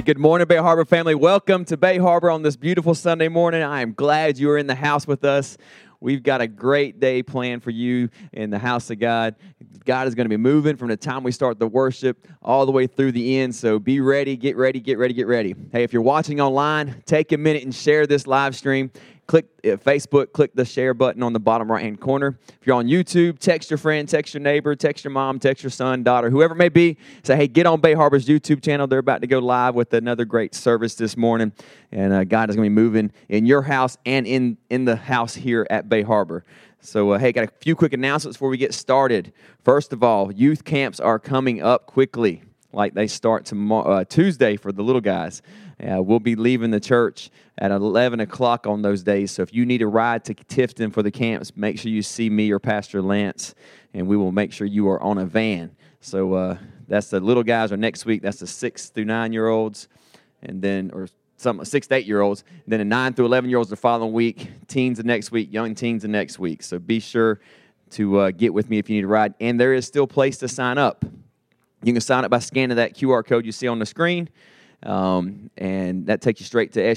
Good morning, Bay Harbor family. Welcome to Bay Harbor on this beautiful Sunday morning. I am glad you are in the house with us. We've got a great day planned for you in the house of God. God is going to be moving from the time we start the worship all the way through the end. So be ready, get ready, get ready, get ready. Hey, if you're watching online, take a minute and share this live stream. Click Facebook, click the share button on the bottom right-hand corner. If you're on YouTube, text your friend, text your neighbor, text your mom, text your son, daughter, whoever it may be. Say, hey, get on Bay Harbor's YouTube channel. They're about to go live with another great service this morning. And God is going to be moving in your house and in the house here at Bay Harbor. So, hey, got a few quick announcements before we get started. First of all, youth camps are coming up quickly. Like they start tomorrow, Tuesday for the little guys. We'll be leaving the church at 11 o'clock on those days. So if you need a ride to Tifton for the camps, make sure you see me or Pastor Lance, and we will make sure you are on a van. So that's the little guys are next week. That's the 6 through 9-year-olds, and then or some 6 to 8-year-olds. Then the 9 through 11-year-olds the following week. Teens the next week. Young teens the next week. So be sure to get with me if you need a ride. And there is still a place to sign up. You can sign up by scanning that QR code you see on the screen, and that takes you straight to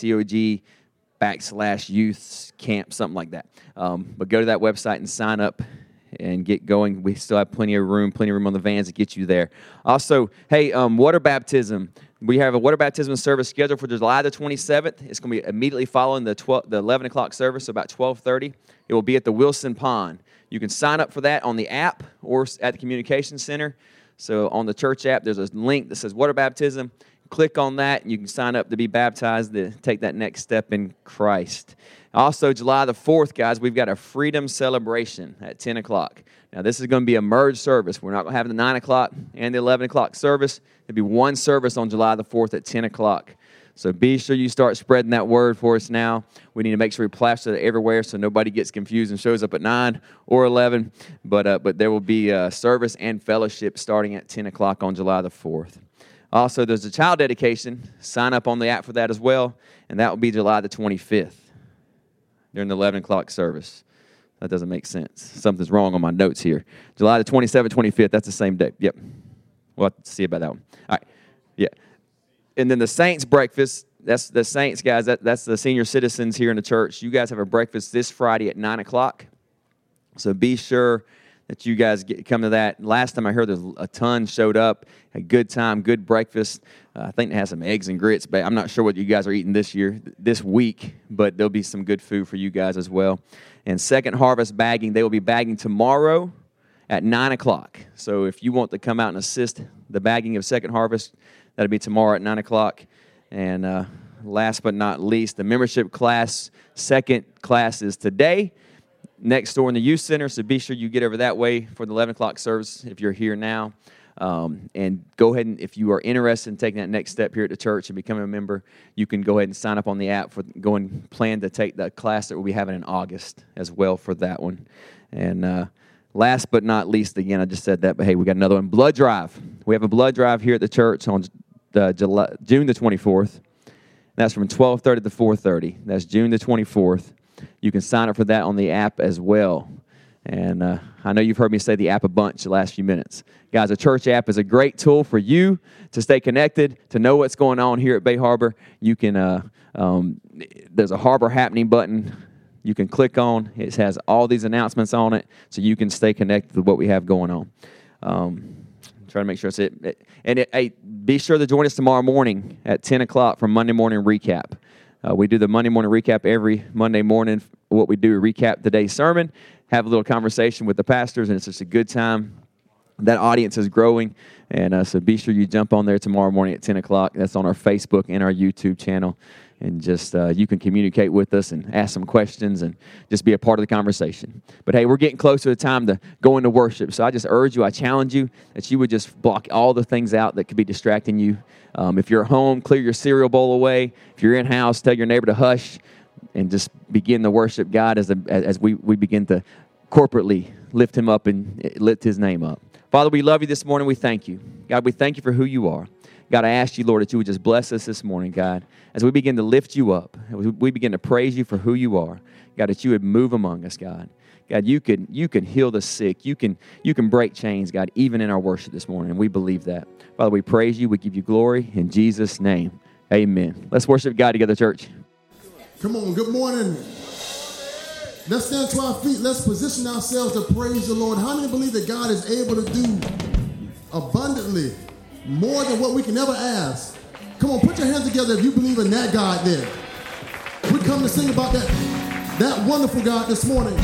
SGACOG/youth camp, something like that. But go to that website and sign up and get going. We still have plenty of room on the vans to get you there. Also, hey, water baptism. We have a water baptism service scheduled for July the 27th. It's going to be immediately following the 11 o'clock service, so about 12:30. It will be at the Wilson Pond. You can sign up for that on the app or at the Communication Center. So on the church app, there's a link that says water baptism. Click on that, and you can sign up to be baptized to take that next step in Christ. Also, July the 4th, guys, we've got a freedom celebration at 10 o'clock. Now, this is going to be a merged service. We're not going to have the 9 o'clock and the 11 o'clock service. There'll be one service on July the 4th at 10 o'clock. So be sure you start spreading that word for us now. We need to make sure we plaster it everywhere so nobody gets confused and shows up at 9 or 11. But there will be service and fellowship starting at 10 o'clock on July the 4th. Also, there's a child dedication. Sign up on the app for that as well, and that will be July the 25th during the 11 o'clock service. That doesn't make sense. Something's wrong on my notes here. July the 27th, 25th, that's the same day. Yep. We'll have to see about that one. All right. Yeah. And then the Saints breakfast, that's the Saints, guys. That's the senior citizens here in the church. You guys have a breakfast this Friday at 9 o'clock. So be sure that you guys come to that. Last time I heard, there's a ton showed up. A good time, good breakfast. I think they have some eggs and grits, but I'm not sure what you guys are eating this week, but there'll be some good food for you guys as well. And Second Harvest bagging, they will be bagging tomorrow at 9 o'clock. So if you want to come out and assist the bagging of Second Harvest, that'll be tomorrow at 9 o'clock. And last but not least, the membership class, second class is today, next door in the youth center. So be sure you get over that way for the 11 o'clock service if you're here now. And go ahead and, if you are interested in taking that next step here at the church and becoming a member, you can go ahead and sign up on the app for plan to take the class that we'll be having in August as well for that one. And last but not least, again, I just said that, but hey, we got another one. Blood drive. We have a blood drive here at the church on June the 24th. That's from 12:30 to 4:30. That's June the 24th. You can sign up for that on the app as well. And I know you've heard me say the app a bunch the last few minutes. Guys, a church app is a great tool for you to stay connected, to know what's going on here at Bay Harbor. You can, there's a Harbor Happening button you can click on. It has all these announcements on it, so you can stay connected with what we have going on. Try to make sure it's it. And hey, be sure to join us tomorrow morning at 10 o'clock for Monday morning recap. We do the Monday morning recap every Monday morning. What we do is recap today's sermon, have a little conversation with the pastors, and it's just a good time. That audience is growing, and so be sure you jump on there tomorrow morning at 10 o'clock. That's on our Facebook and our YouTube channel. And just you can communicate with us and ask some questions and just be a part of the conversation. But, hey, we're getting close to the time to go into worship. So I just urge you, I challenge you that you would just block all the things out that could be distracting you. If you're at home, clear your cereal bowl away. If you're in-house, tell your neighbor to hush and just begin to worship God as we begin to corporately lift him up and lift his name up. Father, we love you this morning. We thank you. God, we thank you for who you are. God, I ask you, Lord, that you would just bless us this morning, God, as we begin to lift you up, as we begin to praise you for who you are. God, that you would move among us, God. God, you can heal the sick. You can break chains, God, even in our worship this morning. And we believe that. Father, we praise you. We give you glory in Jesus' name. Amen. Let's worship God together, church. Come on, good morning. Let's stand to our feet. Let's position ourselves to praise the Lord. How many believe that God is able to do abundantly more than what we can ever ask? Come on, put your hands together if you believe in that God there. We come to sing about that wonderful God this morning.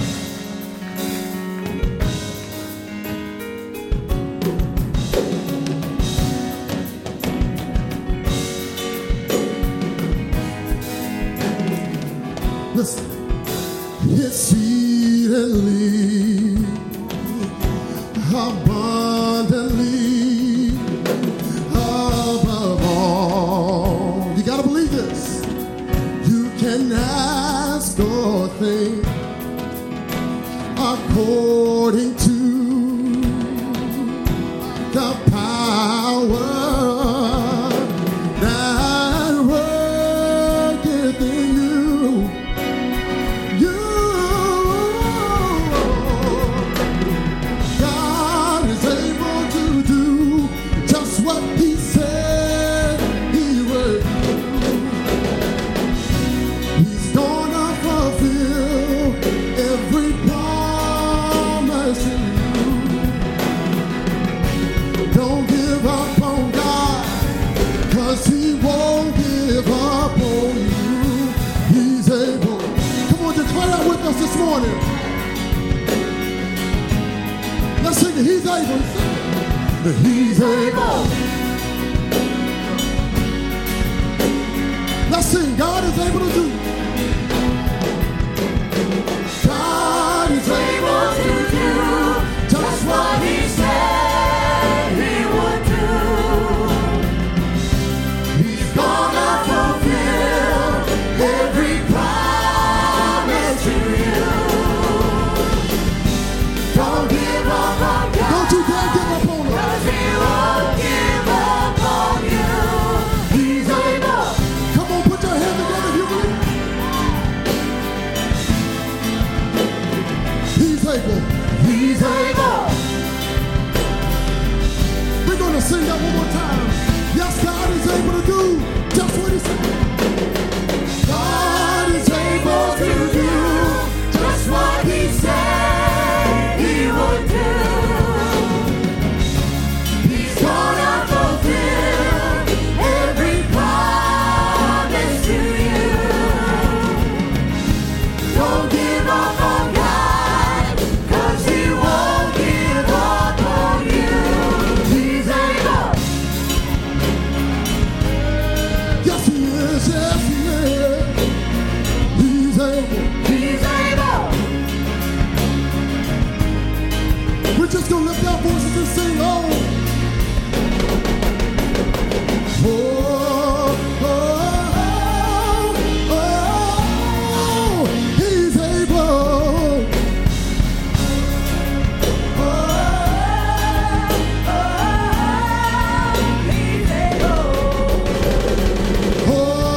Listen. Exceedingly, abundantly, above all. You gotta believe this. You can ask or think according to the power that worketh in you. This morning, let's sing it. He's able. He's able. Let's sing. God is able to do. God is able to do just what He said He would do. He's gonna fulfill every promise to you. Don't give up on God. Don't you dare give up on Him. 'Cause He won't give up on you. He's able. Come on, put your hands together if you believe. He's able. He's able. We're going to sing that one more time. Yes, God is able to do just what He said. God is able to do just what He said He would do. He's gonna fulfill every promise to you. Don't give up on God, 'cause He won't give up on you. He's able. Yes, He is. Yes, He is. He's able. He's able. We're just going to lift our voices and sing, oh. Oh, oh, oh, oh, He's able. Oh, oh, He's able. Oh,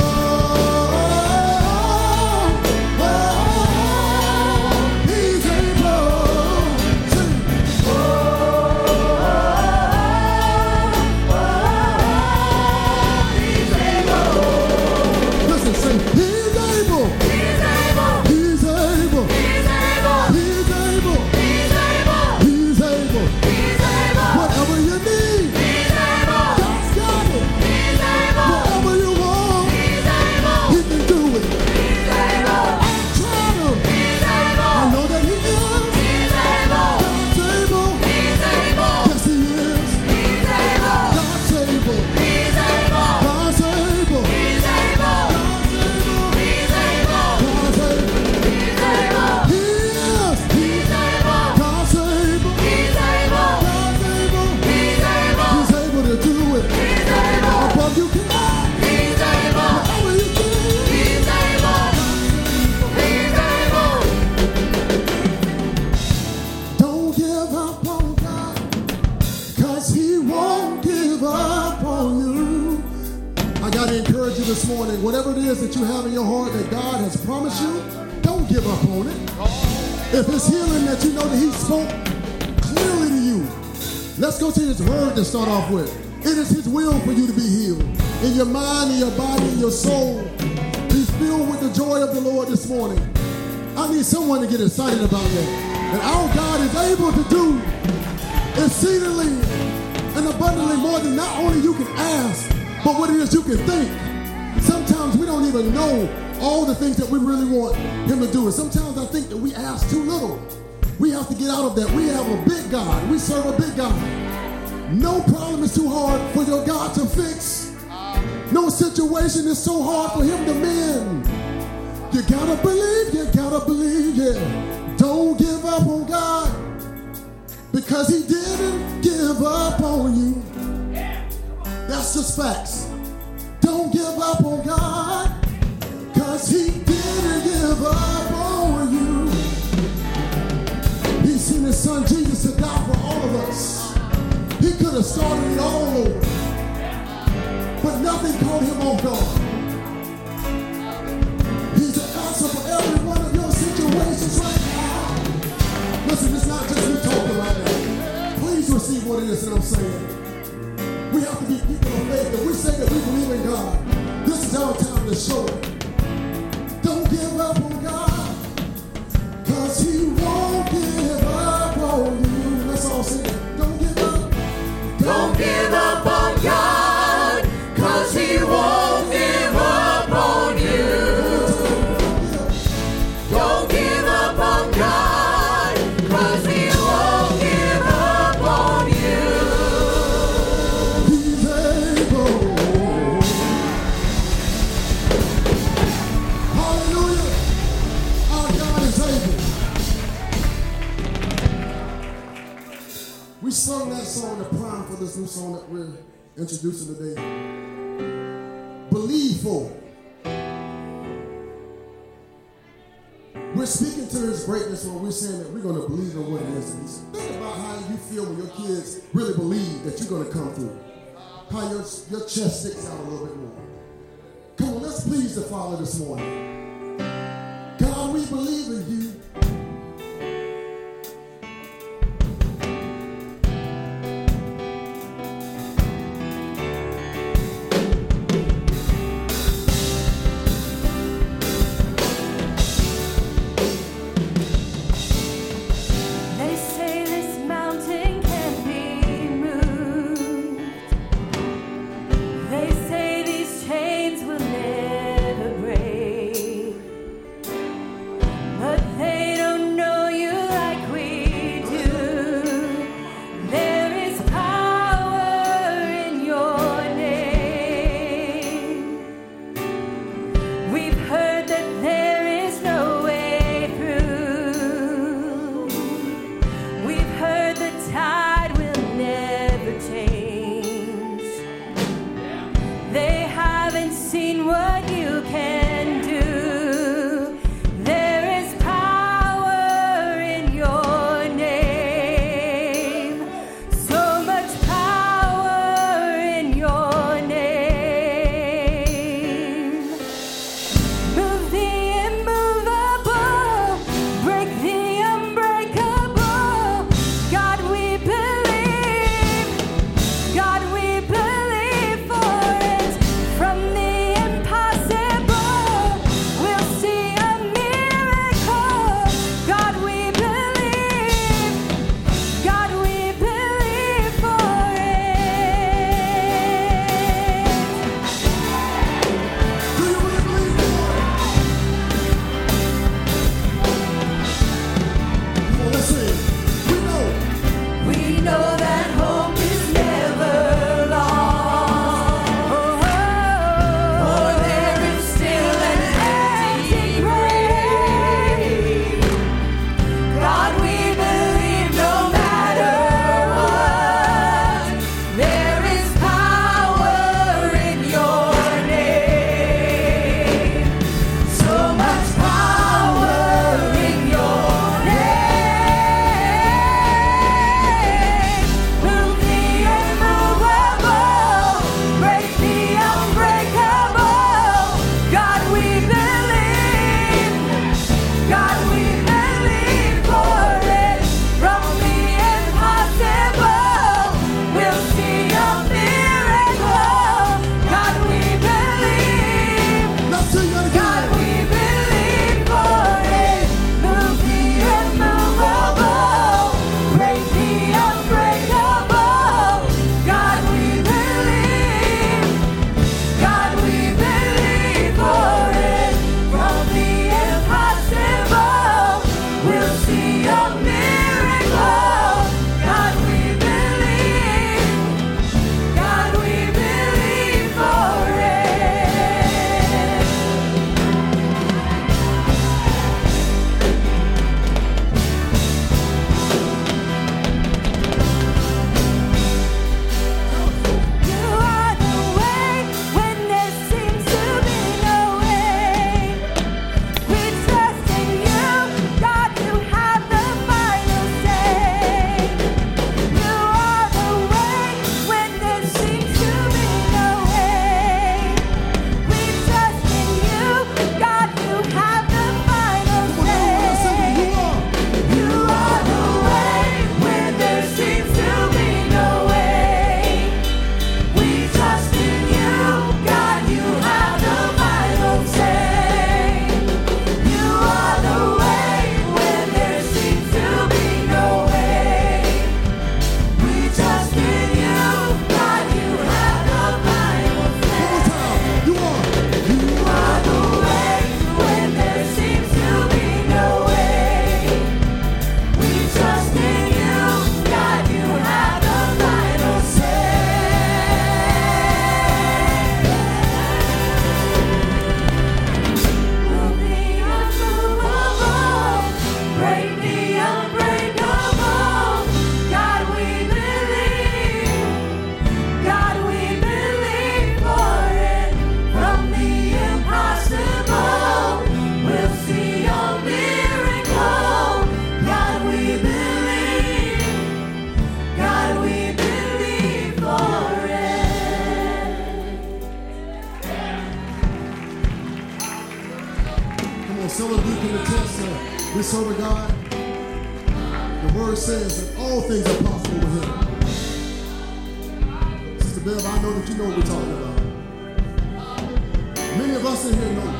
He's able. Sing. Listen, sing. He's able. He's able. He's able. He's able. He's able. He's able. He's able. He's able. Whatever you need. He's able. God's got it. He's able. Whatever you want. He's able. He can do it. He's able. I've tried Him. He's able. I know that He is. He's able. God's able. He's able. Yes, He is. He's able. God's able. He's able. God's able. He's able. God's able. He's able. God's able. He's able. He is. He's able. God's able. He's able. God's able. He's able. He's able to do it. He's able. Above you can ask. He's able. Whatever you need. He's able. He's able. Don't give up on God, 'cause He won't give up on you. I got to encourage you this morning. Whatever it is that you have in your heart that God has promised you, don't give up on it. If it's healing that you know that he spoke clearly to you, let's go to his word to start off with. It is his will for you to be healed. In your mind, in your body, in your soul. Be filled with the joy of the Lord this morning. I need someone to get excited about that. And our God is able to do exceedingly and abundantly more than not only you can ask, but what it is you can think. Sometimes we don't even know all the things that we really want him to do. And sometimes I think that we ask too little. We have to get out of that. We have a big God. We serve a big God. No problem is too hard for your God to fix. No situation is so hard for him to mend. You gotta believe, yeah. Don't give up on God, because he didn't give up on you. That's just facts. Don't give up on God, because he didn't give up on you. He sent his son Jesus to die for all of us. He could have started it all over, but nothing caught him off guard. He's the answer for every one of your situations right now. Listen, it's not just me talking right now. Please receive what it is that I'm saying. We have to be people of faith. If we say that we believe in God, this is our time to show it. Don't give up on God, because he won't give up on you. Let's all sing it. Don't give up. Don't give up on God, 'cause he won't give up on you. Don't give up on God, 'cause he won't give up on you. He's able. Hallelujah. Our God is able. We sung that song to prime for this new song that we're introducing today. Believe for. We're speaking to his greatness when we're saying that we're going to believe in what it is. And think about how you feel when your kids really believe that you're going to come through. How your chest sticks out a little bit more. Come on, let's please the Father this morning. God, we believe in you. They say this mountain can't be moved. They say these chains will never break. But they can attest that we serve a God. The word says that all things are possible with him. Sister Bev, I know that you know what we're talking about. Many of us in here know.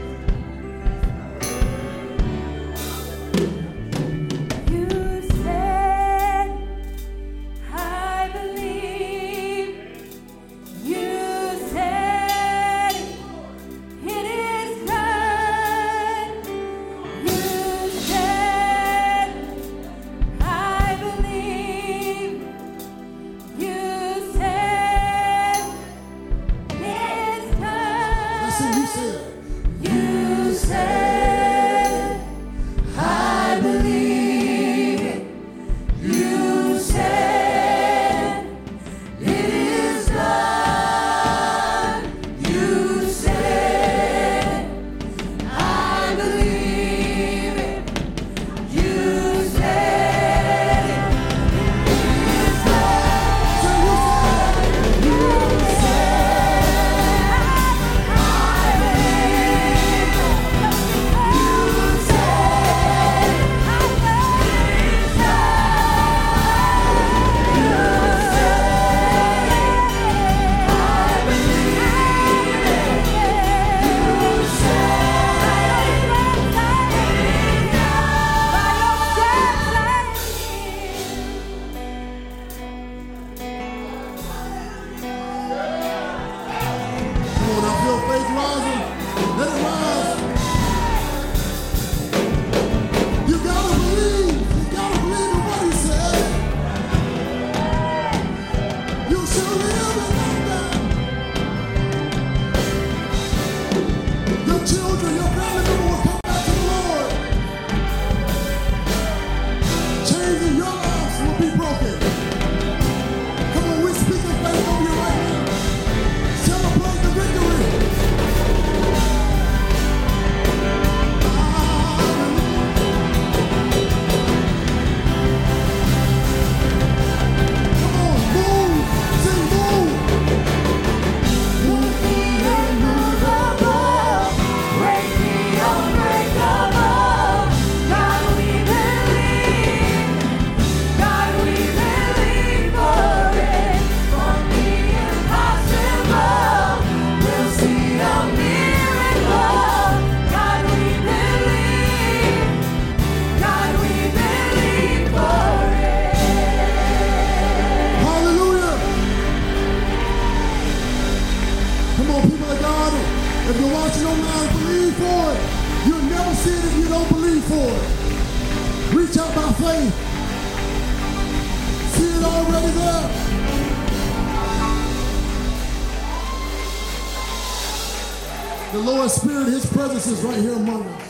The Lord Spirit, his presence is right here among us.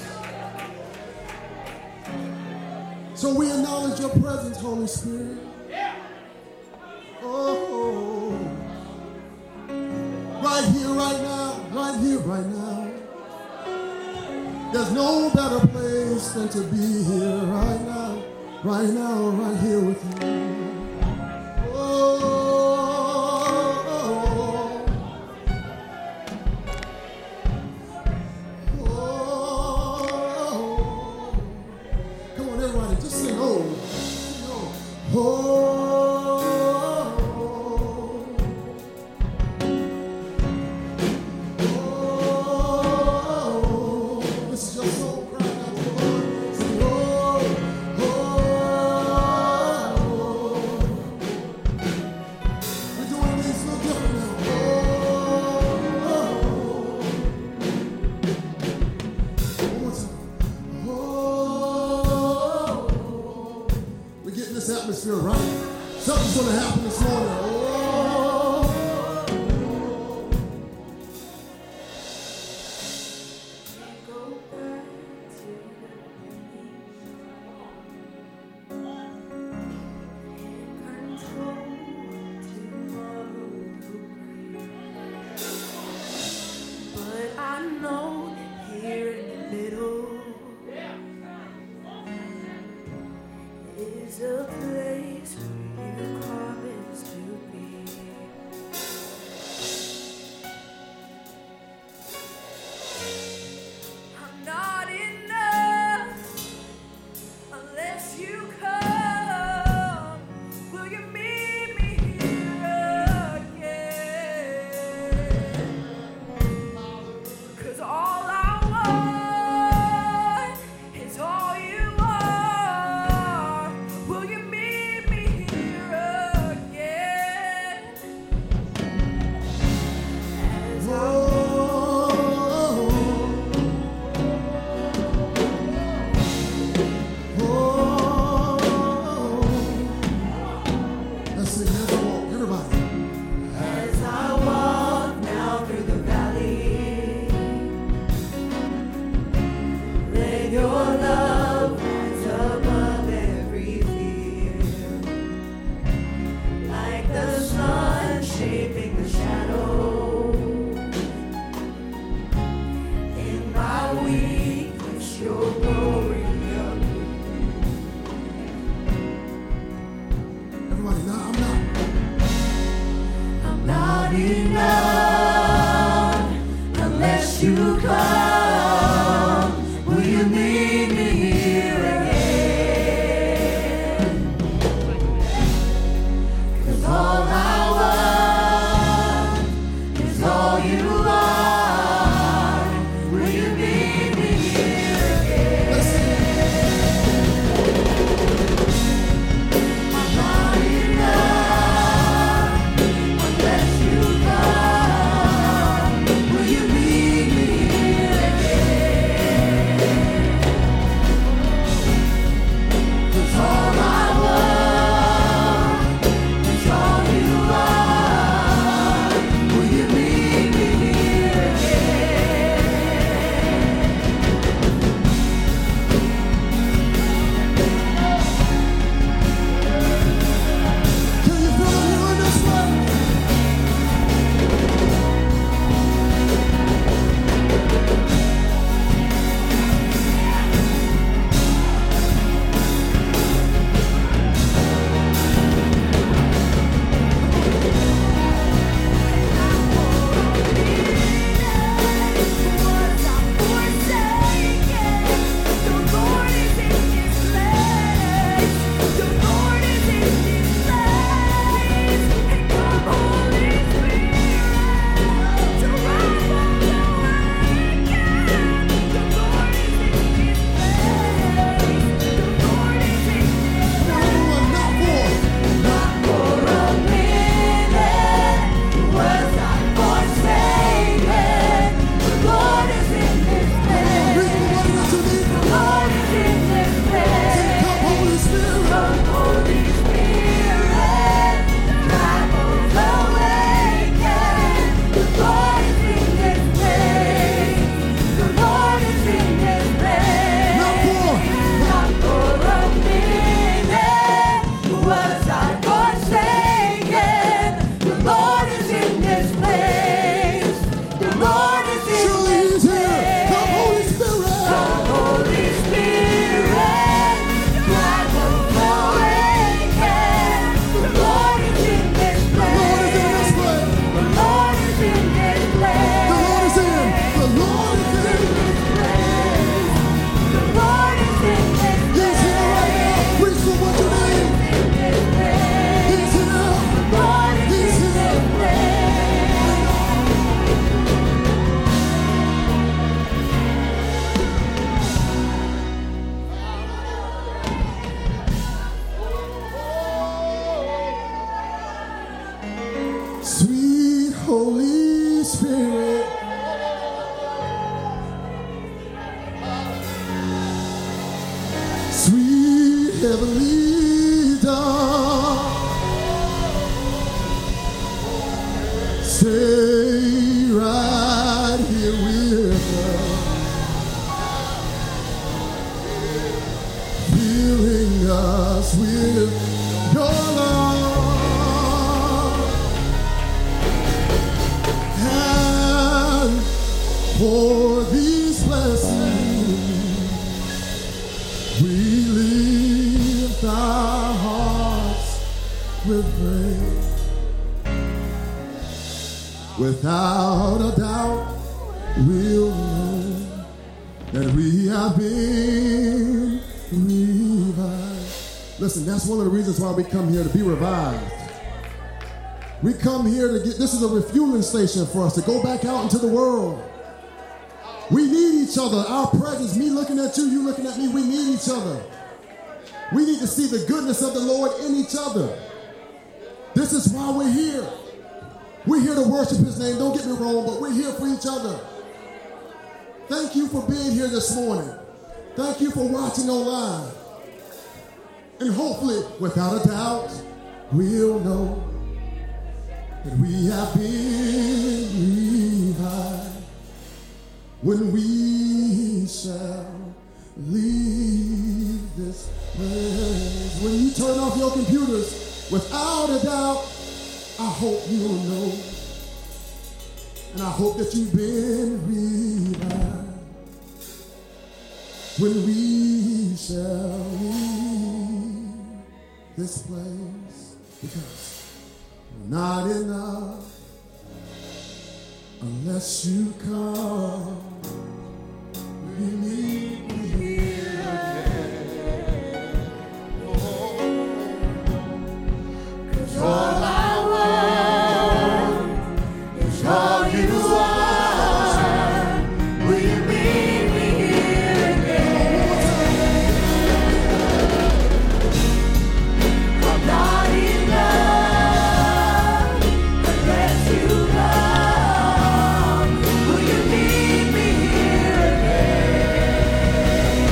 So we acknowledge your presence, Holy Spirit. Oh, right here, right now, right here, right now. There's no better place than to be here right now, right here with you. Atmosphere right. Something's going to happen this morning. But I know here in the middle is a place for you promised to be. your love is above every fear. Like the sun shaping the shadow. In my weakness, your glory appears. Everybody, now I'm not enough unless you come. Will you meet me here again? 'Cause all I want is all you are. Will you meet me here again? I'm not enough unless you come. Will you meet me here again? 'Cause all I want is all you are. Will you meet me here again? can you feel it here in this place? Sweet Holy Spirit, sweet Heavenly Dove, stay right here with us, filling us with your love. And for these blessings, we lift our hearts with praise. Without a doubt, we'll know that we have been revived. Listen, that's one of the reasons why we come here, to be revived. We come here to get, this is a refueling station for us to go back out into the world. We need each other. Our presence, me looking at you, you looking at me, we need each other. We need to see the goodness of the Lord in each other. This is why we're here. We're here to worship his name, don't get me wrong, but we're here for each other. Thank you for being here this morning. Thank you for watching online. And hopefully, without a doubt, we'll know that we have been revived when we shall leave this place. When you turn off your computers, without a doubt, I hope you'll know. And I hope that you've been revived. When we shall leave this place, because we're not enough unless you come. We need you here again. Oh, 'cause all I want is all you are. Will you meet me here again? I'm not enough unless you come. Will you meet me here again?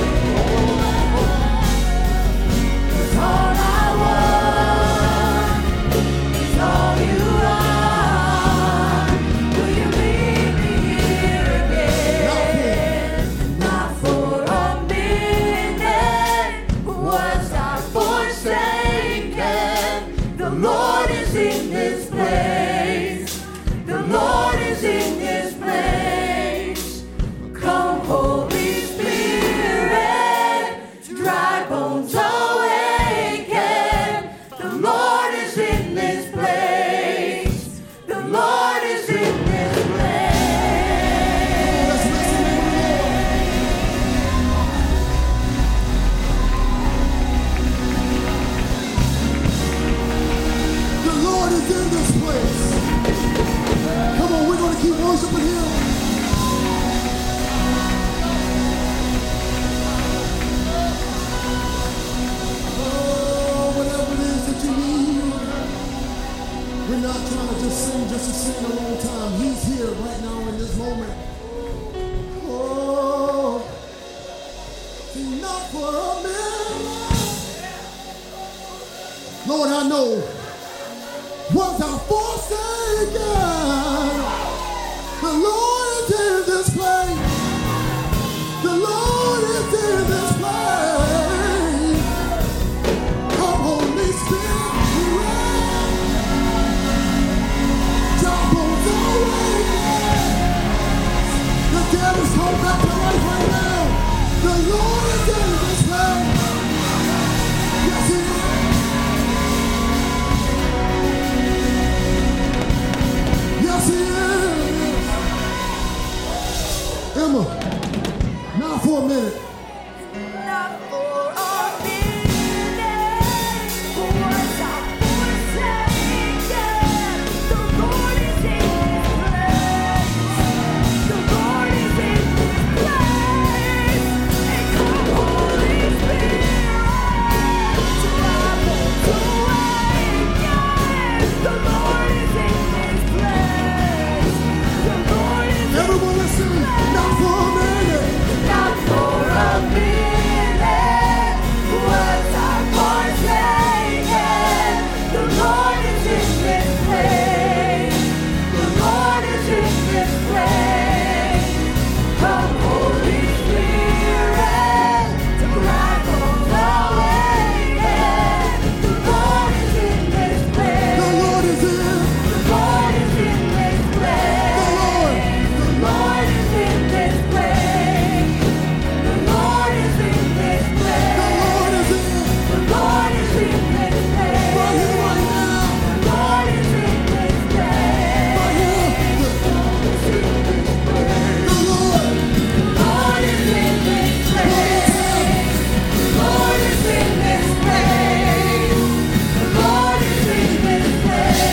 'Cause all I want is all you are. Will you meet me here again? Not for a minute was I forsaken. The Lord is in this place. The Lord is in this place. Come, Holy Spirit, dry bones awaken. The Lord is in this place. The Lord is in this place. The Lord is in this place. Come on, we're going to keep worshiping Him. Oh, whatever it is that you need, we're not trying to just sing to sing a long time. He's here right now in this moment. Oh, not for a minute. Lord, I know was I forsaken. The Lord is in this place. The Lord is in this place. Come, Holy Spirit. Drop bones away. The dead is come back to life right now. The Lord is in this place. Yes, He is. Yes, He is. Emma, now for a minute. Not for a minute was I forsaken. The Lord is in this place. The Lord is in this place. And come, Holy Spirit, dry bones awaken. The Lord is in this place. The Lord is in Everyone listen. Not for a minute. not for a minute was I forsaken. The Lord is in this place. The Lord is in this place. Come, Holy Spirit, dry bones awaken. The Lord is in this place. The Lord is in. The Lord is in this place. The Lord. The Lord is in this place. The Lord is in this place. The Lord is in. The Lord is in this place. Right here, right now. The Lord is in this place. Right here. The Lord is in this place. The Lord. The Lord is in this place. The Lord is in this place. The Lord is in this place.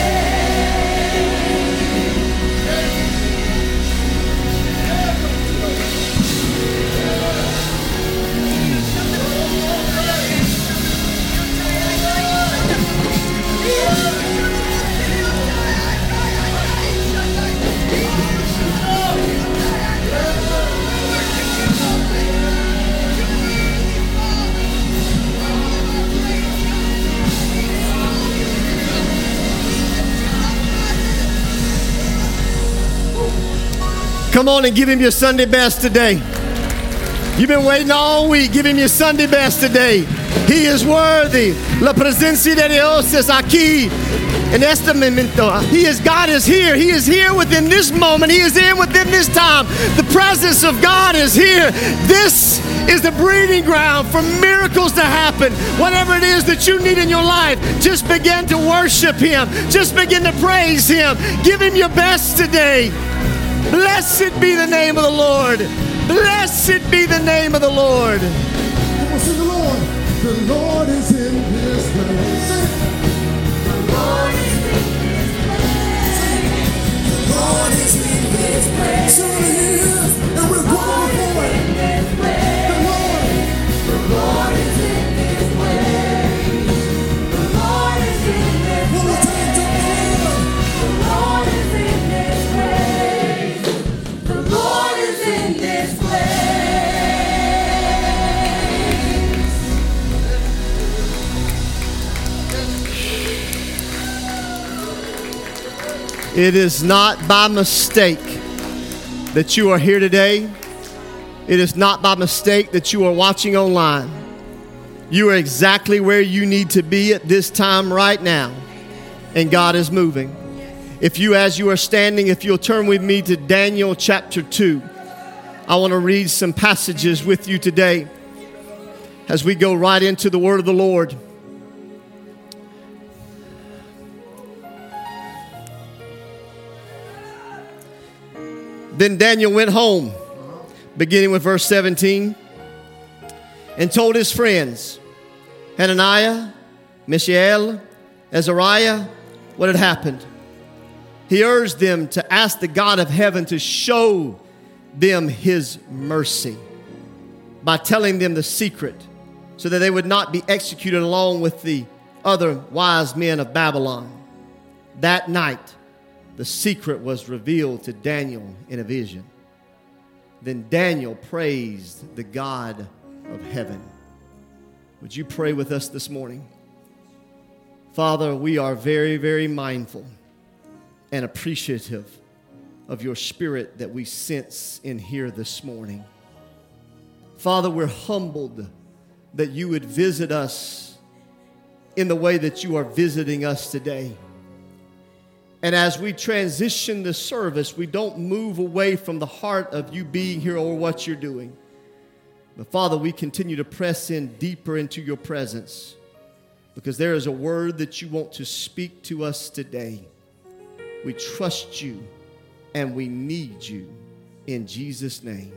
Come on and give Him your Sunday best today. You've been waiting all week. Give him your Sunday best today. He is worthy. La presencia de Dios es aquí. En este momento, God is here. He is here within this moment. He is in within this time. The presence of God is here. This is the breeding ground for miracles to happen. Whatever it is that you need in your life, just begin to worship him. Just begin to praise him. Give him your best today. Blessed be the name of the Lord. Blessed be the name of the Lord. Come on, sing the Lord. The Lord is in this place. The Lord is in this place. The Lord is in this place. Surely he is, and we're going for it. The Lord is in this place. The Lord is in this One more time, tell the Lord. The Lord is in this place. The Lord is in this place. It is not by mistake that you are here today. It is not by mistake that you are watching online. You are exactly where you need to be at this time right now. And God is moving. If you, as you are standing, if you'll turn with me to Daniel chapter 2, I want to read some passages with you today as we go right into the word of the Lord. Then Daniel went home, beginning with verse 17, and told his friends, Hananiah, Mishael, Azariah, what had happened. He urged them to ask the God of heaven to show them his mercy by telling them the secret so that they would not be executed along with the other wise men of Babylon. That night, the secret was revealed to Daniel in a vision. Then Daniel praised the God of heaven. Would you pray with us this morning? Father, we are very, very mindful and appreciative of your spirit that we sense in here this morning. Father, we're humbled that you would visit us in the way that you are visiting us today. And as we transition the service, we don't move away from the heart of you being here or what you're doing. But Father, we continue to press in deeper into your presence because there is a word that you want to speak to us today. We trust you and we need you in Jesus' name.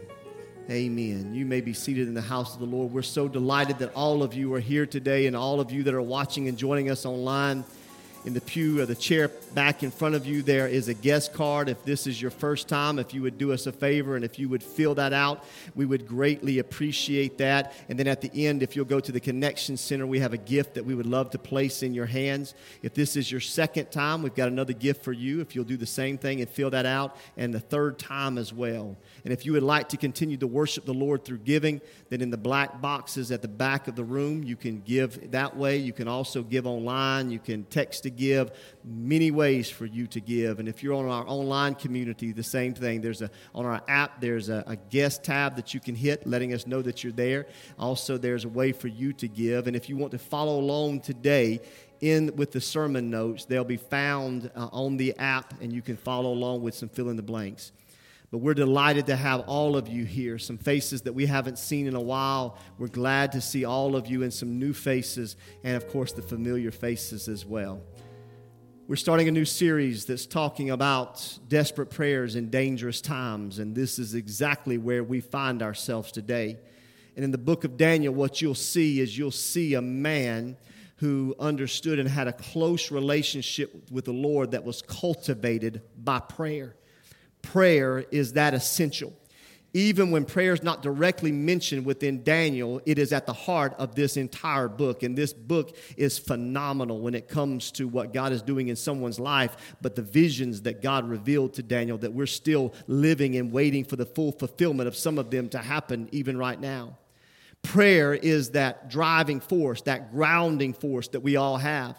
Amen. You may be seated in the house of the Lord. We're so delighted that all of you are here today and all of you that are watching and joining us online. In the pew or the chair back in front of you, there is a guest card. If this is your first time, if you would do us a favor and if you would fill that out, we would greatly appreciate that. And then at the end, if you'll go to the Connection Center, we have a gift that we would love to place in your hands. If this is your second time, we've got another gift for you. If you'll do the same thing and fill that out, and the third time as well. And if you would like to continue to worship the Lord through giving, then in the black boxes at the back of the room, you can give that way. You can also give online. You can text to give. Many ways for you to give. And if you're on our online community, the same thing. On our app, there's a guest tab that you can hit, letting us know that you're there. Also, there's a way for you to give. And if you want to follow along today with the sermon notes, they'll be found on the app, and you can follow along with some fill in the blanks. But we're delighted to have all of you here, some faces that we haven't seen in a while. We're glad to see all of you and some new faces, and of course the familiar faces as well. We're starting a new series that's talking about desperate prayers in dangerous times, and this is exactly where we find ourselves today. And in the book of Daniel, what you'll see is a man who understood and had a close relationship with the Lord that was cultivated by prayer. Prayer is that essential. Even when prayer is not directly mentioned within Daniel, it is at the heart of this entire book. And this book is phenomenal when it comes to what God is doing in someone's life, but the visions that God revealed to Daniel that we're still living and waiting for the full fulfillment of some of them to happen even right now. Prayer is that driving force, that grounding force that we all have.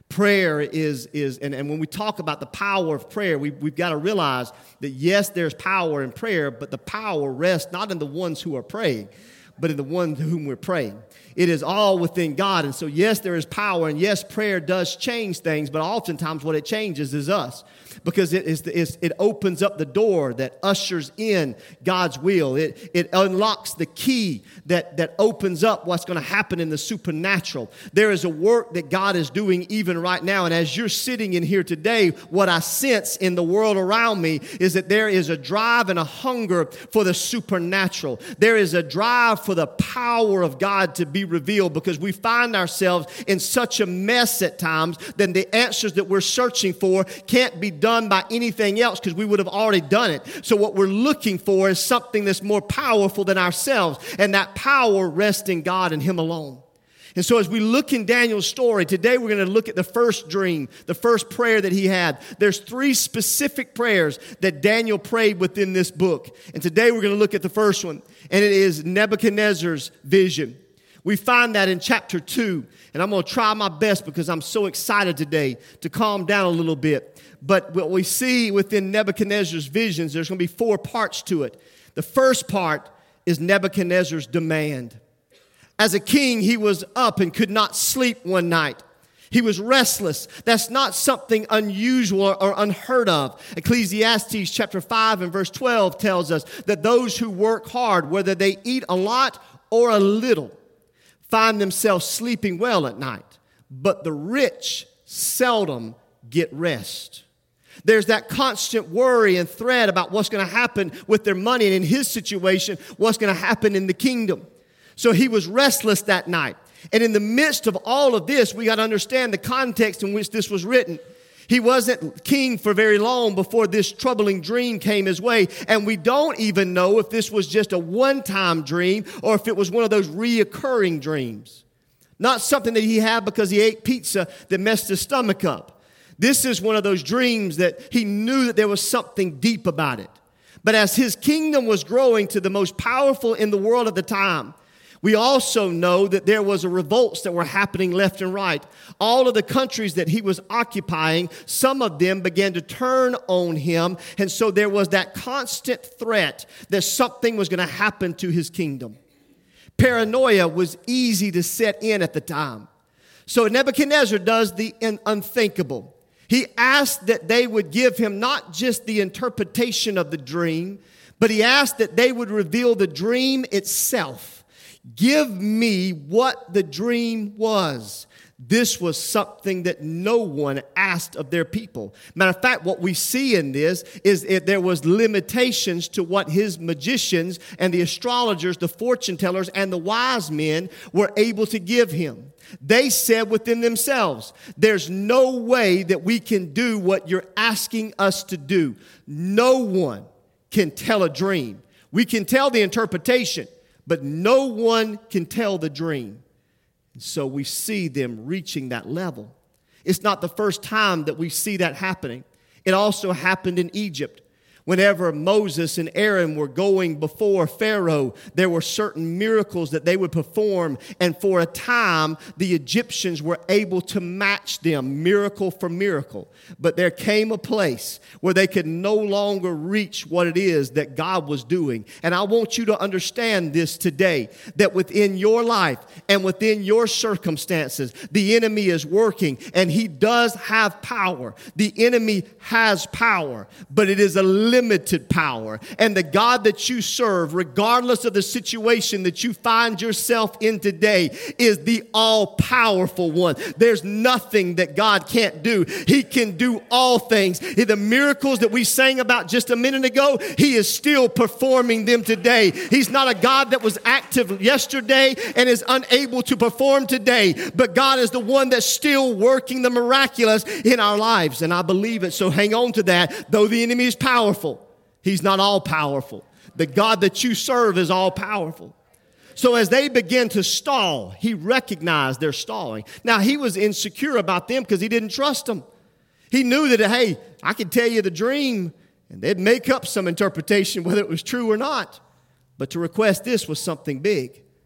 Prayer is and when we talk about the power of prayer, we've got to realize that yes, there's power in prayer, but the power rests not in the ones who are praying, but in the one to whom we're praying. It is all within God. And so, yes, there is power, and yes, prayer does change things, but oftentimes what it changes is us, because it opens up the door that ushers in God's will. It unlocks the key that opens up what's going to happen in the supernatural. There is a work that God is doing even right now, and as you're sitting in here today, what I sense in the world around me is that there is a drive and a hunger for the supernatural. There is a drive for the power of God to be revealed, because we find ourselves in such a mess at times that the answers that we're searching for can't be done by anything else, because we would have already done it. So what we're looking for is something that's more powerful than ourselves, and that power rests in God and Him alone. And so as we look in Daniel's story, today we're going to look at the first dream, the first prayer that he had. There's 3 specific prayers that Daniel prayed within this book. And today we're going to look at the first one, and it is Nebuchadnezzar's vision. We find that in chapter 2, and I'm going to try my best because I'm so excited today to calm down a little bit. But what we see within Nebuchadnezzar's visions, there's going to be 4 parts to it. The first part is Nebuchadnezzar's demand. As a king, he was up and could not sleep one night. He was restless. That's not something unusual or unheard of. Ecclesiastes chapter 5 and verse 12 tells us that those who work hard, whether they eat a lot or a little, find themselves sleeping well at night. But the rich seldom get rest. There's that constant worry and threat about what's going to happen with their money, and in his situation, what's going to happen in the kingdom. So he was restless that night. And in the midst of all of this, we got to understand the context in which this was written. He wasn't king for very long before this troubling dream came his way. And we don't even know if this was just a one-time dream or if it was one of those reoccurring dreams. Not something that he had because he ate pizza that messed his stomach up. This is one of those dreams that he knew that there was something deep about it. But as his kingdom was growing to the most powerful in the world at the time, we also know that there was revolts that were happening left and right. All of the countries that he was occupying, some of them began to turn on him. And so there was that constant threat that something was going to happen to his kingdom. Paranoia was easy to set in at the time. So Nebuchadnezzar does the unthinkable. He asked that they would give him not just the interpretation of the dream, but he asked that they would reveal the dream itself. Give me what the dream was. This was something that no one asked of their people. Matter of fact, what we see in this is there was limitations to what his magicians and the astrologers, the fortune tellers, and the wise men were able to give him. They said within themselves, there's no way that we can do what you're asking us to do. No one can tell a dream. We can tell the interpretation, but no one can tell the dream. And so we see them reaching that level. It's not the first time that we see that happening. It also happened in Egypt. Whenever Moses and Aaron were going before Pharaoh, there were certain miracles that they would perform. And for a time, the Egyptians were able to match them miracle for miracle. But there came a place where they could no longer reach what it is that God was doing. And I want you to understand this today, that within your life and within your circumstances, the enemy is working, and he does have power. The enemy has power, but it is a limited power. And the God that you serve, regardless of the situation that you find yourself in today, is the all-powerful one. There's nothing that God can't do. He can do all things. The miracles that we sang about just a minute ago, he is still performing them today. He's not a God that was active yesterday and is unable to perform today, but God is the one that's still working the miraculous in our lives, and I believe it. So hang on to that. Though the enemy is powerful, he's not all powerful. The God that you serve is all powerful. So as they began to stall, he recognized their stalling. Now, he was insecure about them because he didn't trust them. He knew that, hey, I could tell you the dream, and they'd make up some interpretation whether it was true or not. But to request this was something big.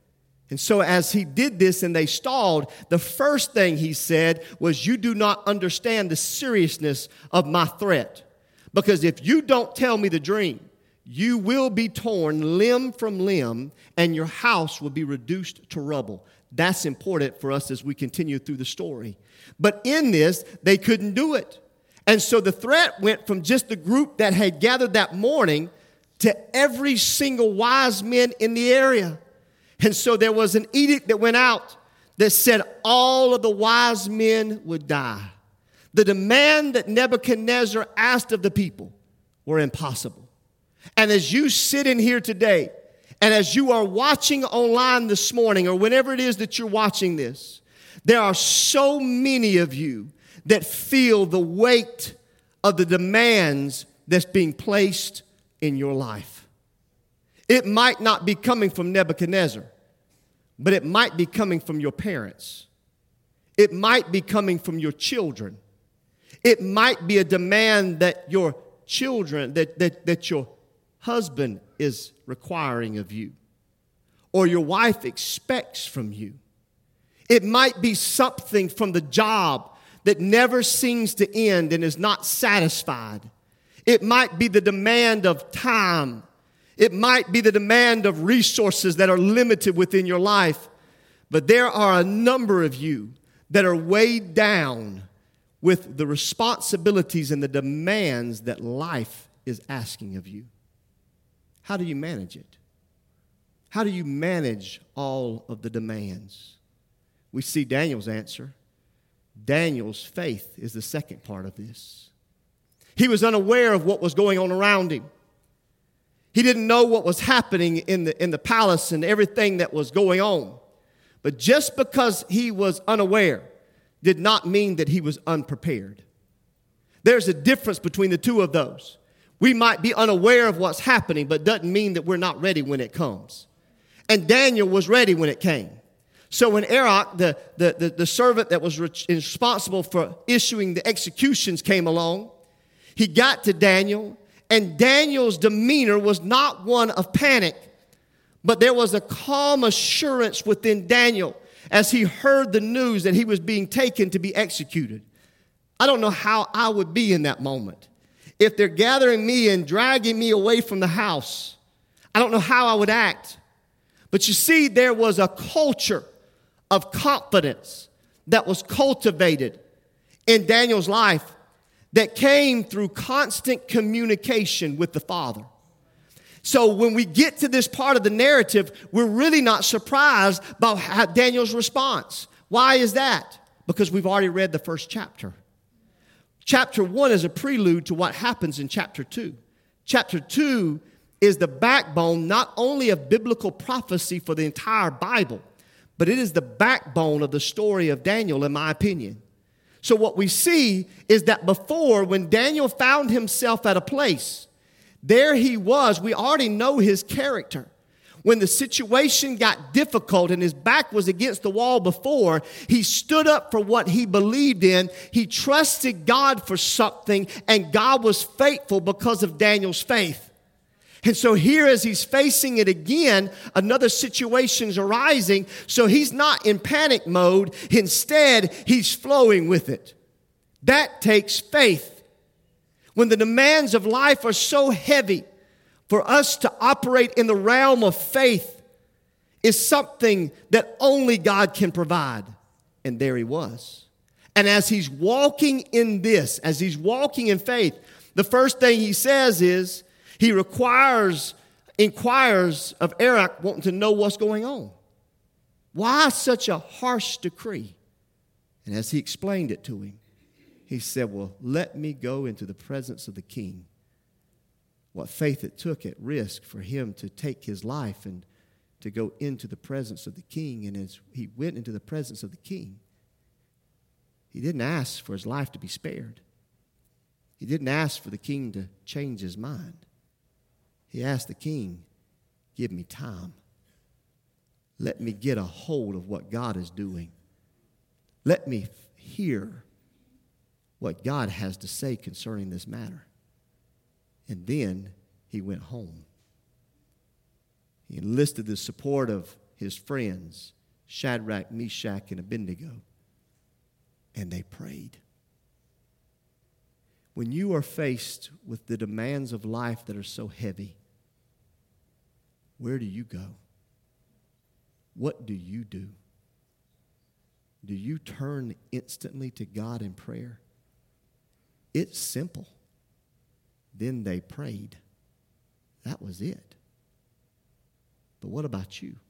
And so as he did this and they stalled, the first thing he said was, you do not understand the seriousness of my threat. Because if you don't tell me the dream, you will be torn limb from limb and your house will be reduced to rubble. That's important for us as we continue through the story. But in this, they couldn't do it. And so the threat went from just the group that had gathered that morning to every single wise man in the area. And so there was an edict that went out that said all of the wise men would die. The demand that Nebuchadnezzar asked of the people were impossible. And as you sit in here today, and as you are watching online this morning, or whenever it is that you're watching this, there are so many of you that feel the weight of the demands that's being placed in your life. It might not be coming from Nebuchadnezzar, but it might be coming from your parents. It might be coming from your children. It might be a demand that your children, that your husband is requiring of you, or your wife expects from you. It might be something from the job that never seems to end and is not satisfied. It might be the demand of time. It might be the demand of resources that are limited within your life. But there are a number of you that are weighed down with the responsibilities and the demands that life is asking of you. How do you manage it? How do you manage all of the demands? We see Daniel's answer. Daniel's faith is the second part of this. He was unaware of what was going on around him. He didn't know what was happening in the palace and everything that was going on. But just because he was unaware did not mean that he was unprepared. There's a difference between the two of those. We might be unaware of what's happening, but doesn't mean that we're not ready when it comes. And Daniel was ready when it came. So when Arioch, the servant that was responsible for issuing the executions, came along, he got to Daniel, and Daniel's demeanor was not one of panic, but there was a calm assurance within Daniel as he heard the news that he was being taken to be executed. I don't know how I would be in that moment. If they're gathering me and dragging me away from the house, I don't know how I would act. But you see, there was a culture of confidence that was cultivated in Daniel's life that came through constant communication with the Father. So when we get to this part of the narrative, we're really not surprised by Daniel's response. Why is that? Because we've already read the first chapter. Chapter 1 is a prelude to what happens in chapter 2. Chapter 2 is the backbone not only of biblical prophecy for the entire Bible, but it is the backbone of the story of Daniel, in my opinion. So what we see is that before, when Daniel found himself at a place, there he was. We already know his character. When the situation got difficult and his back was against the wall before, he stood up for what he believed in. He trusted God for something, and God was faithful because of Daniel's faith. And so here, as he's facing it again, another situation's arising. So he's not in panic mode. Instead, he's flowing with it. That takes faith. When the demands of life are so heavy, for us to operate in the realm of faith is something that only God can provide. And there he was. And as he's walking in this, as he's walking in faith, the first thing he says is, he inquires of Arioch, wanting to know what's going on. Why such a harsh decree? And as he explained it to him, he said, well, let me go into the presence of the king. What faith it took at risk for him to take his life and to go into the presence of the king. And as he went into the presence of the king, he didn't ask for his life to be spared. He didn't ask for the king to change his mind. He asked the king, give me time. Let me get a hold of what God is doing. Let me hear what God has to say concerning this matter. And then he went home. He enlisted the support of his friends, Shadrach, Meshach, and Abednego, and they prayed. When you are faced with the demands of life that are so heavy, where do you go? What do you do? Do you turn instantly to God in prayer? It's simple. Then they prayed. That was it. But what about you?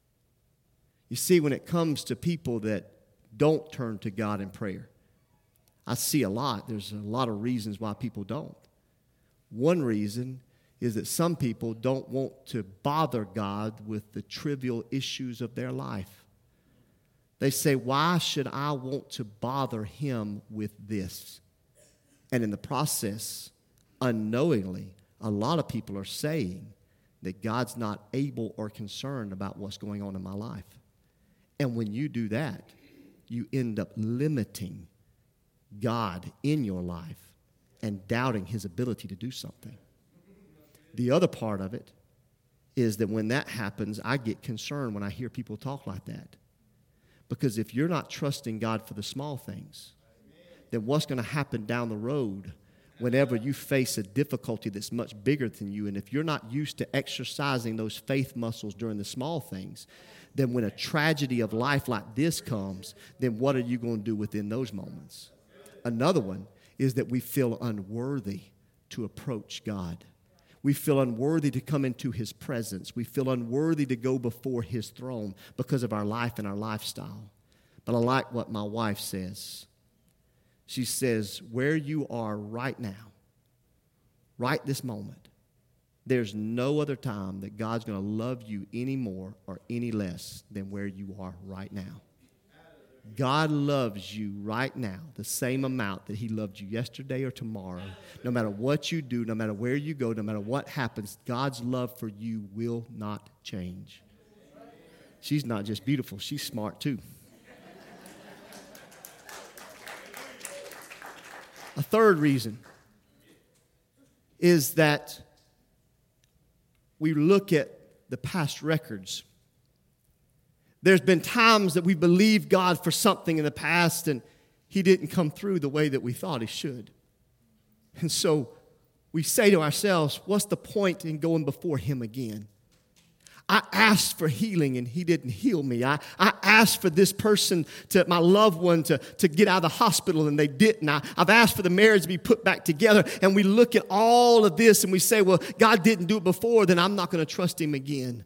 You see, when it comes to people that don't turn to God in prayer, I see a lot. There's a lot of reasons why people don't. One reason is that some people don't want to bother God with the trivial issues of their life. They say, why should I want to bother him with this? And in the process, unknowingly, a lot of people are saying that God's not able or concerned about what's going on in my life. And when you do that, you end up limiting God in your life and doubting his ability to do something. The other part of it is that when that happens, I get concerned when I hear people talk like that. Because if you're not trusting God for the small things, then what's going to happen down the road whenever you face a difficulty that's much bigger than you, and if you're not used to exercising those faith muscles during the small things, then when a tragedy of life like this comes, then what are you going to do within those moments? Another one is that we feel unworthy to approach God. We feel unworthy to come into his presence. We feel unworthy to go before his throne because of our life and our lifestyle. But I like what my wife says. She says, where you are right now, right this moment, there's no other time that God's going to love you any more or any less than where you are right now. God loves you right now the same amount that he loved you yesterday or tomorrow. No matter what you do, no matter where you go, no matter what happens, God's love for you will not change. She's not just beautiful, she's smart too. A third reason is that we look at the past records. There's been times that we believed God for something in the past and he didn't come through the way that we thought he should. And so we say to ourselves, what's the point in going before him again? I asked for healing and he didn't heal me. I asked for this person, my loved one, to get out of the hospital and they didn't. I've asked for the marriage to be put back together, and we look at all of this and we say, well, God didn't do it before, then I'm not going to trust him again.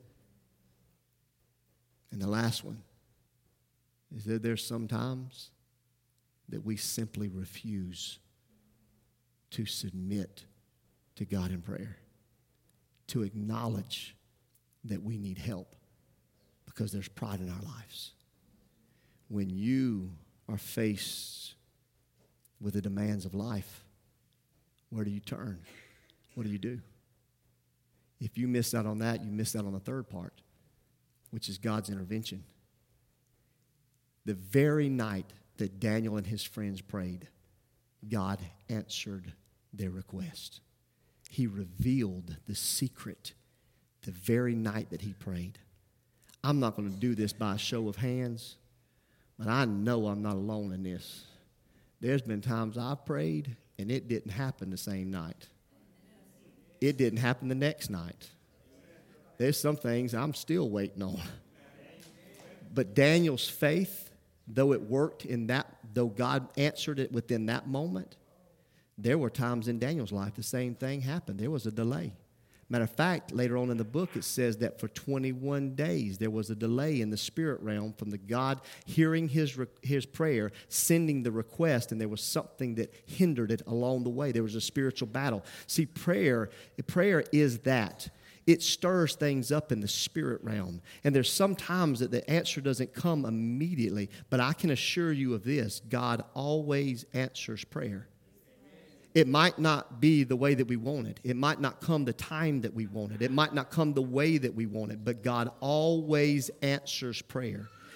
And the last one is that there's sometimes that we simply refuse to submit to God in prayer, to acknowledge that we need help because there's pride in our lives. When you are faced with the demands of life, where do you turn? What do you do? If you miss out on that, you miss out on the third part, which is God's intervention. The very night that Daniel and his friends prayed, God answered their request. He revealed the secret the very night that he prayed. I'm not going to do this by a show of hands, but I know I'm not alone in this. There's been times I've prayed and it didn't happen the same night. It didn't happen the next night. There's some things I'm still waiting on. But Daniel's faith, though it worked though God answered it within that moment, there were times in Daniel's life the same thing happened. There was a delay. Matter of fact, later on in the book, it says that for 21 days there was a delay in the spirit realm from the God hearing his prayer, sending the request, and there was something that hindered it along the way. There was a spiritual battle. See, prayer is that. It stirs things up in the spirit realm. And there's some times that the answer doesn't come immediately, but I can assure you of this: God always answers prayer. It might not be the way that we want it. It might not come the time that we want it. It might not come the way that we want it, but God always answers prayer.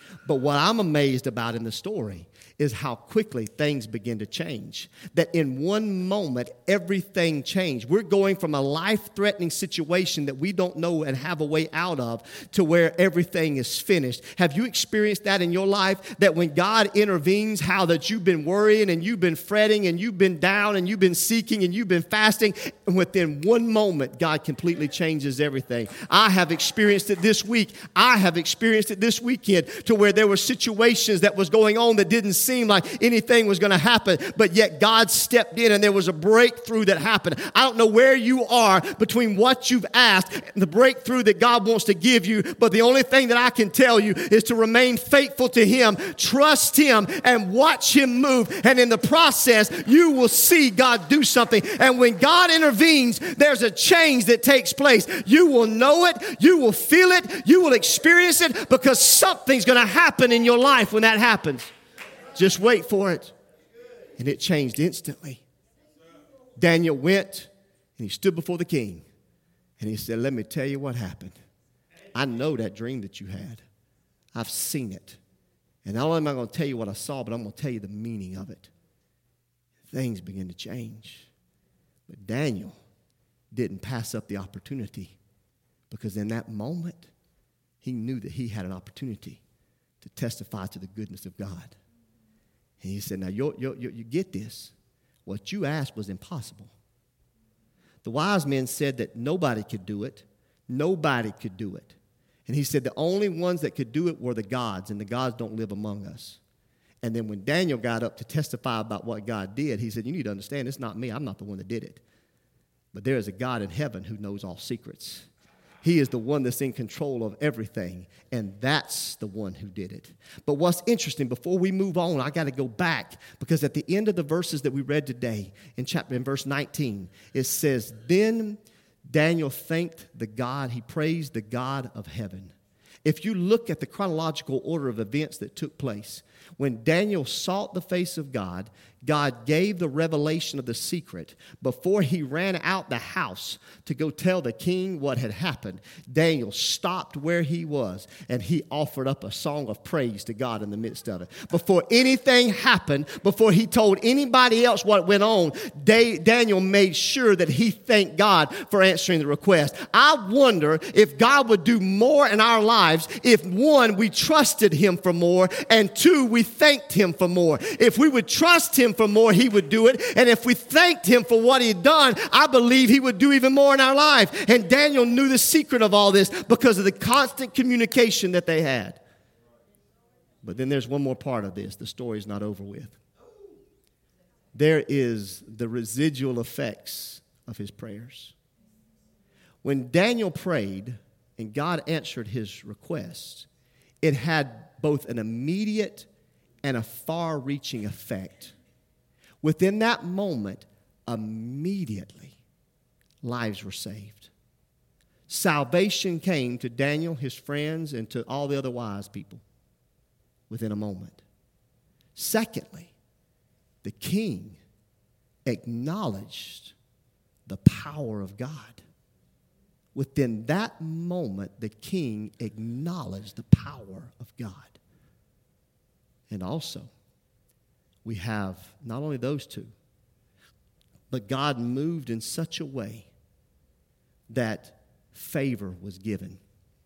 But what I'm amazed about in the story is how quickly things begin to change. That in one moment, everything changed. We're going from a life-threatening situation that we don't know and have a way out of to where everything is finished. Have you experienced that in your life? That when God intervenes, how that you've been worrying and you've been fretting and you've been down and you've been seeking and you've been fasting, and within one moment, God completely changes everything. I have experienced it this week. I have experienced it this weekend to where there were situations that was going on that didn't seem like anything was going to happen, but yet God stepped in and there was a breakthrough that happened. I don't know where you are between what you've asked and the breakthrough that God wants to give you, but the only thing that I can tell you is to remain faithful to Him, trust Him, and watch Him move. And in the process, you will see God do something. And when God intervenes, there's a change that takes place. You will know it, you will feel it, you will experience it, because something's going to happen in your life when that happens. Just wait for it. And it changed instantly. Daniel went and he stood before the king. And he said, let me tell you what happened. I know that dream that you had. I've seen it. And not only am I going to tell you what I saw, but I'm going to tell you the meaning of it. Things began to change. But Daniel didn't pass up the opportunity, because in that moment, he knew that he had an opportunity to testify to the goodness of God. And he said, now, you get this. What you asked was impossible. The wise men said that nobody could do it. Nobody could do it. And he said the only ones that could do it were the gods, and the gods don't live among us. And then when Daniel got up to testify about what God did, he said, you need to understand, it's not me. I'm not the one that did it. But there is a God in heaven who knows all secrets. He is the one that's in control of everything, and that's the one who did it. But what's interesting, before we move on, I got to go back, because at the end of the verses that we read today, in verse 19, it says, then Daniel thanked the God, he praised the God of heaven. If you look at the chronological order of events that took place, when Daniel sought the face of God, God gave the revelation of the secret. Before he ran out the house to go tell the king what had happened, Daniel stopped where he was and he offered up a song of praise to God in the midst of it. Before anything happened, before he told anybody else what went on, Daniel made sure that he thanked God for answering the request. I wonder if God would do more in our lives if, one, we trusted Him for more, and two, we thanked Him for more. If we would trust Him for more, He would do it. And if we thanked Him for what He had done, I believe He would do even more in our life. And Daniel knew the secret of all this because of the constant communication that they had. But then there's one more part of this. The story's not over with. There is the residual effects of his prayers. When Daniel prayed and God answered his request, it had both an immediate and a far-reaching effect. Within that moment, immediately, lives were saved. Salvation came to Daniel, his friends, and to all the other wise people within a moment. Secondly, the king acknowledged the power of God. Within that moment, the king acknowledged the power of God. And also, we have not only those two, but God moved in such a way that favor was given.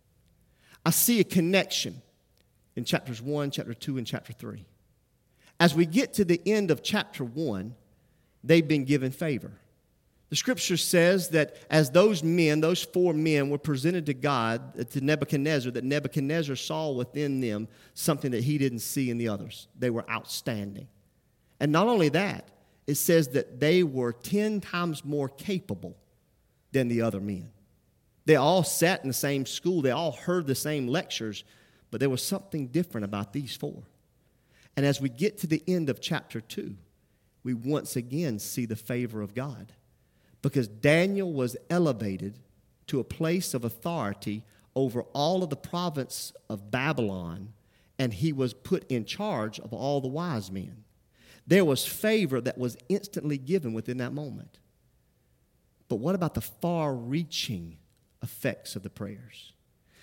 I see a connection in chapters 1, chapter 2, and chapter 3. As we get to the end of chapter 1, they've been given favor. The scripture says that as those men, those 4 men, were presented to God, to Nebuchadnezzar, that Nebuchadnezzar saw within them something that he didn't see in the others. They were outstanding. And not only that, it says that they were 10 times more capable than the other men. They all sat in the same school. They all heard the same lectures, but there was something different about these 4. And as we get to the end of chapter 2, we once again see the favor of God. Because Daniel was elevated to a place of authority over all of the province of Babylon, and he was put in charge of all the wise men. There was favor that was instantly given within that moment. But what about the far-reaching effects of the prayers?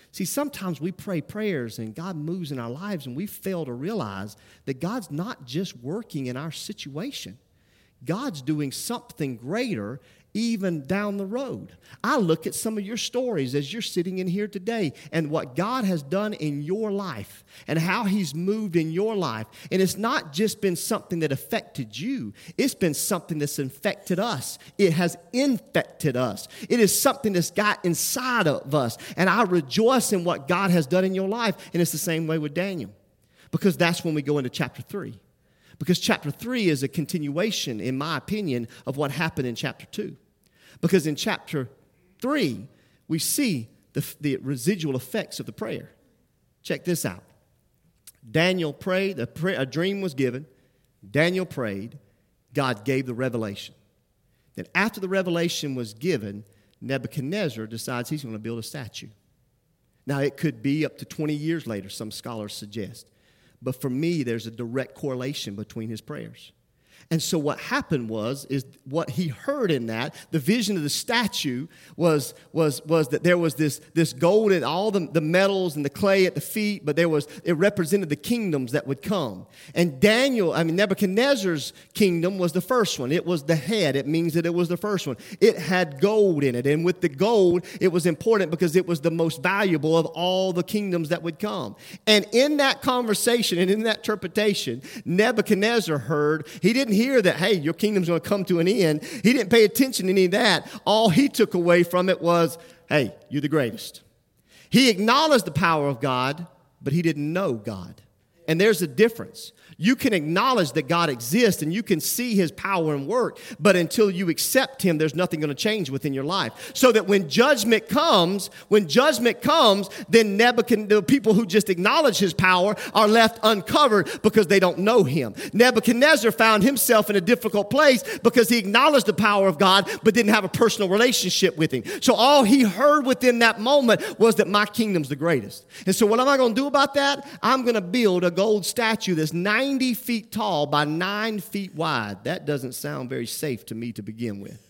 See, sometimes we pray prayers and God moves in our lives and we fail to realize that God's not just working in our situation. God's doing something greater even down the road. I look at some of your stories as you're sitting in here today and what God has done in your life and how he's moved in your life. And it's not just been something that affected you. It's been something that's infected us. It has infected us. It is something that's got inside of us. And I rejoice in what God has done in your life. And it's the same way with Daniel, because that's when we go into chapter 3. Because chapter 3 is a continuation, in my opinion, of what happened in chapter 2. Because in chapter 3, we see the residual effects of the prayer. Check this out. Daniel prayed, a dream was given. Daniel prayed. God gave the revelation. Then after the revelation was given, Nebuchadnezzar decides he's going to build a statue. Now, it could be up to 20 years later, some scholars suggest. But for me, there's a direct correlation between his prayers. And so what happened is what he heard in that, the vision of the statue was that there was this gold and all the metals and the clay at the feet, but it represented the kingdoms that would come. And Nebuchadnezzar's kingdom was the first one. It was the head. It means that it was the first one. It had gold in it. And with the gold, it was important because it was the most valuable of all the kingdoms that would come. And in that conversation and in that interpretation, Nebuchadnezzar heard, he didn't hear that, hey, your kingdom's going to come to an end. He didn't pay attention to any of that. All he took away from it was, hey, you're the greatest. He acknowledged the power of God, but he didn't know God. And there's a difference. You can acknowledge that God exists and you can see his power and work, but until you accept him, there's nothing going to change within your life. So that when judgment comes, then the people who just acknowledge his power are left uncovered because they don't know him. Nebuchadnezzar found himself in a difficult place because he acknowledged the power of God, but didn't have a personal relationship with him. So all he heard within that moment was that my kingdom's the greatest. And so what am I going to do about that? I'm going to build a gold statue that's 90 feet tall by 9 feet wide. That doesn't sound very safe to me to begin with.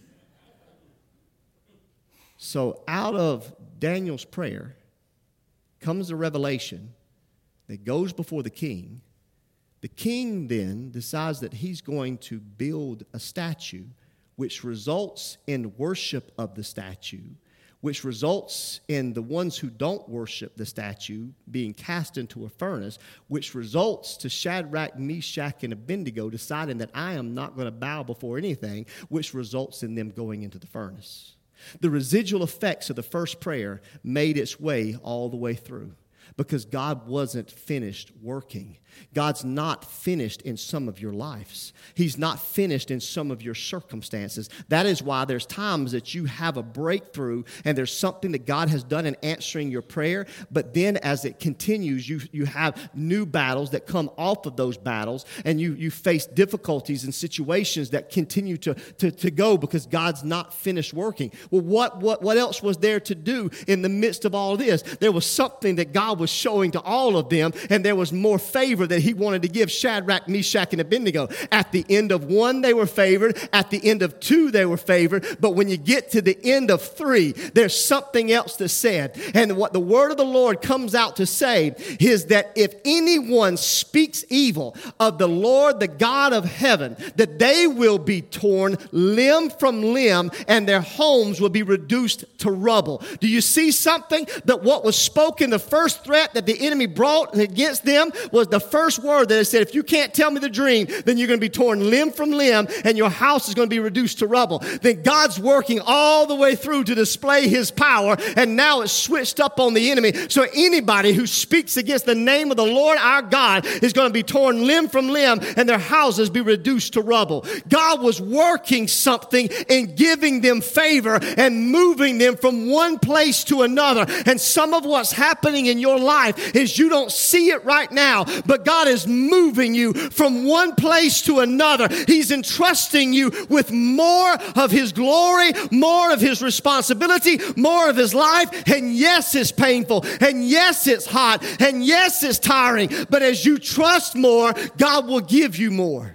So out of Daniel's prayer comes a revelation that goes before the king. The king then decides that he's going to build a statue, which results in worship of the statue, which results in the ones who don't worship the statue being cast into a furnace, which results to Shadrach, Meshach, and Abednego deciding that I am not going to bow before anything, which results in them going into the furnace. The residual effects of the first prayer made its way all the way through because God wasn't finished working. God's not finished in some of your lives. He's not finished in some of your circumstances. That is why there's times that you have a breakthrough and there's something that God has done in answering your prayer, but then as it continues, you have new battles that come off of those battles, and you face difficulties and situations that continue to go because God's not finished working. Well, what else was there to do in the midst of all of this? There was something that God was showing to all of them, and there was more favor that he wanted to give Shadrach, Meshach, and Abednego. At the end of 1, they were favored. At the end of 2, they were favored. But when you get to the end of 3, there's something else that's said. And what the word of the Lord comes out to say is that if anyone speaks evil of the Lord, the God of heaven, that they will be torn limb from limb and their homes will be reduced to rubble. Do you see something? That what was spoken, the first threat that the enemy brought against them was the first word that it said, if you can't tell me the dream, then you're going to be torn limb from limb and your house is going to be reduced to rubble. Then God's working all the way through to display his power, and now it's switched up on the enemy. So anybody who speaks against the name of the Lord our God is going to be torn limb from limb and their houses be reduced to rubble. God was working something in giving them favor and moving them from one place to another. And some of what's happening in your life is you don't see it right now, but God is moving you from one place to another. He's entrusting you with more of his glory, more of his responsibility, more of his life. And yes, it's painful. And yes, it's hot. And yes, it's tiring. But as you trust more, God will give you more.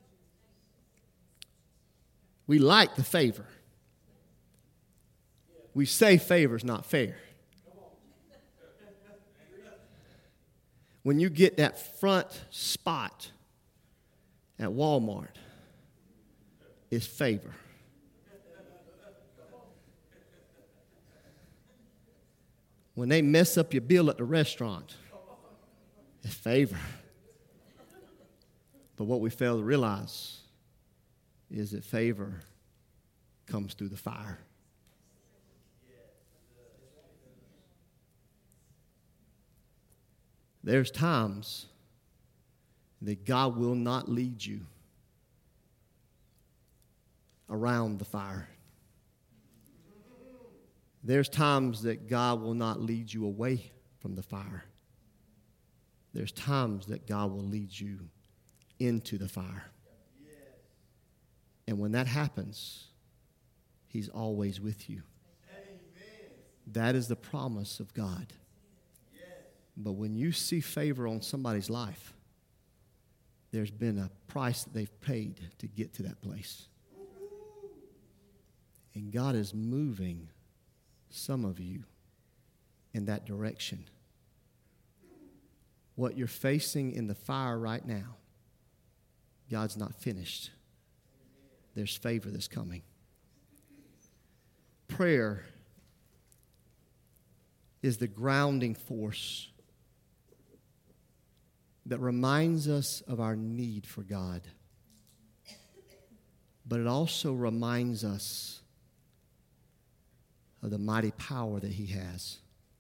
We like the favor. We say favor's not fair. When you get that front spot at Walmart, it's favor. When they mess up your bill at the restaurant, it's favor. But what we fail to realize is that favor comes through the fire. There's times that God will not lead you around the fire. There's times that God will not lead you away from the fire. There's times that God will lead you into the fire. And when that happens, He's always with you. That is the promise of God. But when you see favor on somebody's life, there's been a price that they've paid to get to that place. And God is moving some of you in that direction. What you're facing in the fire right now, God's not finished. There's favor that's coming. Prayer is the grounding force that reminds us of our need for God. But it also reminds us of the mighty power that He has.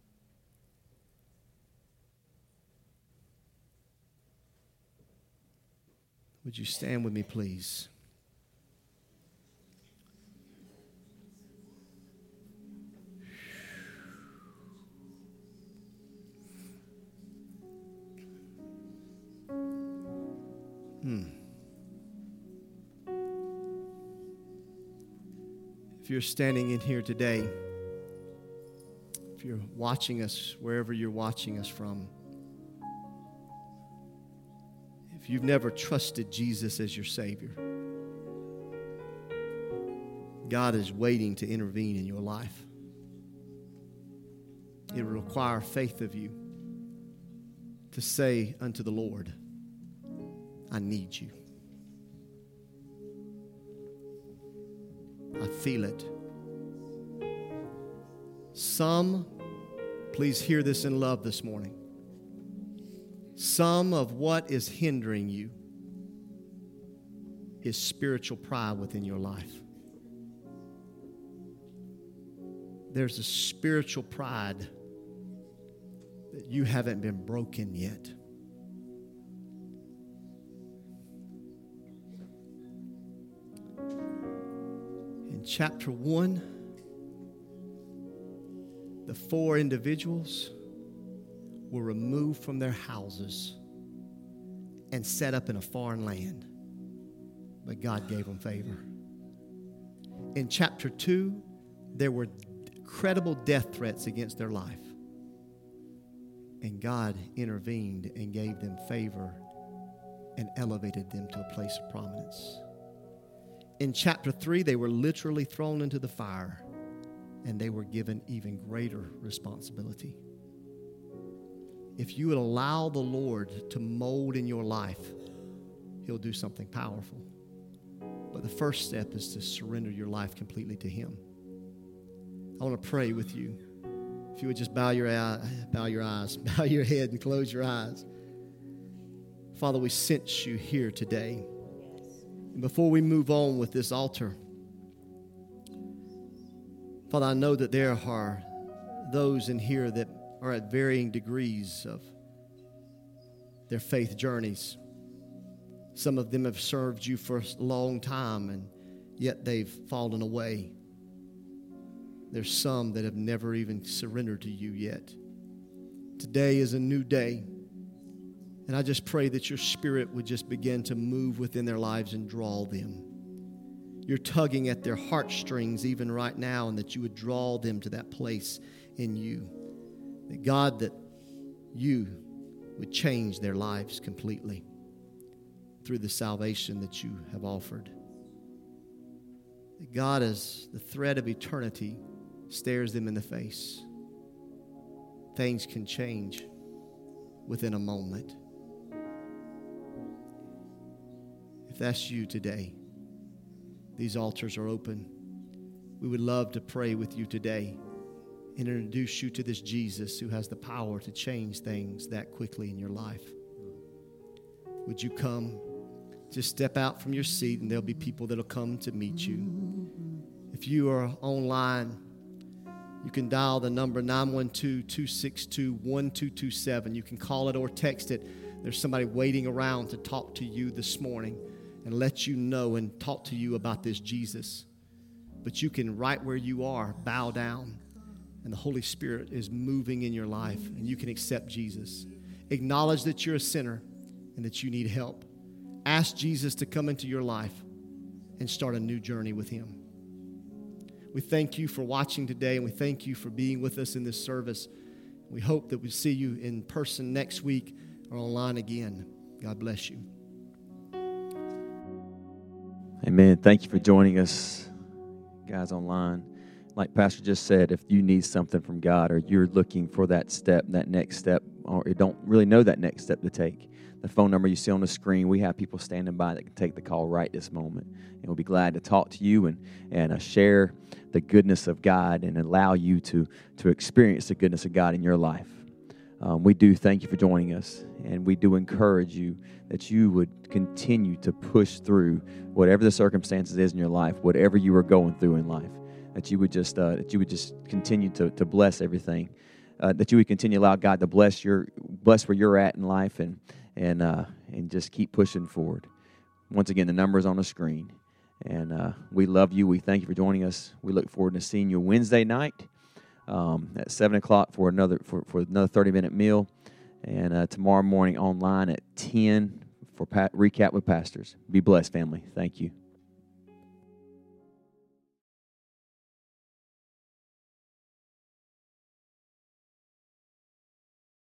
Would you stand with me, please? If you're standing in here today, if you're watching us, wherever you're watching us from, if you've never trusted Jesus as your Savior, God is waiting to intervene in your life. It will require faith of you to say unto the Lord, I need you. I feel it. Some, please hear this in love this morning. Some of what is hindering you is spiritual pride within your life. There's a spiritual pride that you haven't been broken yet. In chapter 1, the 4 individuals were removed from their houses and set up in a foreign land. But God gave them favor. In chapter 2, there were credible death threats against their life. And God intervened and gave them favor and elevated them to a place of prominence. In chapter 3, they were literally thrown into the fire, and they were given even greater responsibility. If you would allow the Lord to mold in your life, He'll do something powerful. But the first step is to surrender your life completely to Him. I want to pray with you. If you would just bow your eyes, bow your head and close your eyes. Father, we sense you here today. And before we move on with this altar, Father, I know that there are those in here that are at varying degrees of their faith journeys. Some of them have served you for a long time, and yet they've fallen away. There's some that have never even surrendered to you yet. Today is a new day. And I just pray that your Spirit would just begin to move within their lives and draw them. You're tugging at their heartstrings even right now, and that you would draw them to that place in you. That God, that you would change their lives completely through the salvation that you have offered. That God, as the thread of eternity stares them in the face, things can change within a moment. If that's you today, these altars are open. We would love to pray with you today and introduce you to this Jesus who has the power to change things that quickly in your life. Would you come? Just step out from your seat and there'll be people that'll come to meet you. If you are online, you can dial the number 912-262-1227. You can call it or text it. There's somebody waiting around to talk to you this morning and let you know and talk to you about this Jesus. But you can, right where you are, bow down, and the Holy Spirit is moving in your life, and you can accept Jesus. Acknowledge that you're a sinner and that you need help. Ask Jesus to come into your life and start a new journey with Him. We thank you for watching today, and we thank you for being with us in this service. We hope that we see you in person next week or online again. God bless you. Amen. Thank you for joining us, guys, online. Like Pastor just said, if you need something from God or you're looking for that step, that next step, or you don't really know that next step to take, the phone number you see on the screen, we have people standing by that can take the call right this moment. And we'll be glad to talk to you and share the goodness of God and allow you to experience the goodness of God in your life. We do thank you for joining us, and we do encourage you that you would continue to push through whatever the circumstances is in your life, whatever you are going through in life, that you would just continue to bless everything, that you would continue to allow God to bless where you're at in life, and just keep pushing forward. Once again, the number is on the screen, and we love you. We thank you for joining us. We look forward to seeing you Wednesday night at 7 o'clock for another 30-minute meal, and tomorrow morning online at 10 for recap with pastors. Be blessed, family. Thank you.